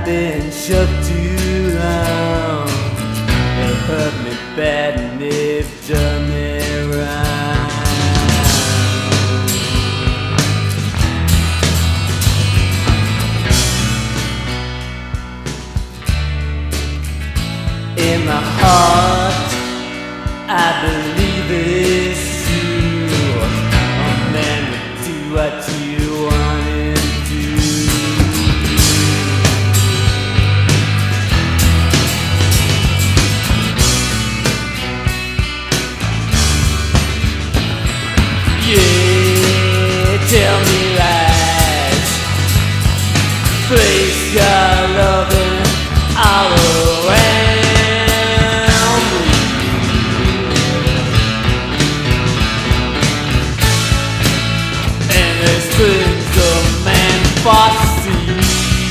been shoved too long. It hurt me bad and they've done me wrong. In my heart, I believe it's true. A man would do what you want him to. Yeah, tell me lies. Place your loving all around. Things a man foresees.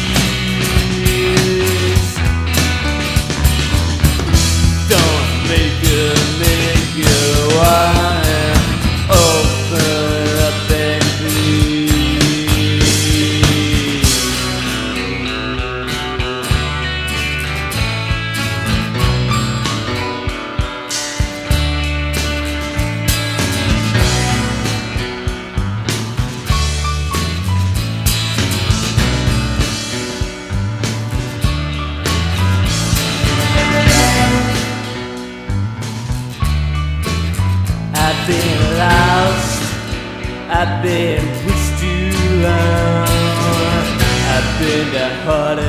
Don't make you wanna open up and please. I've been lost, I've been pushed too long, I've been downhearted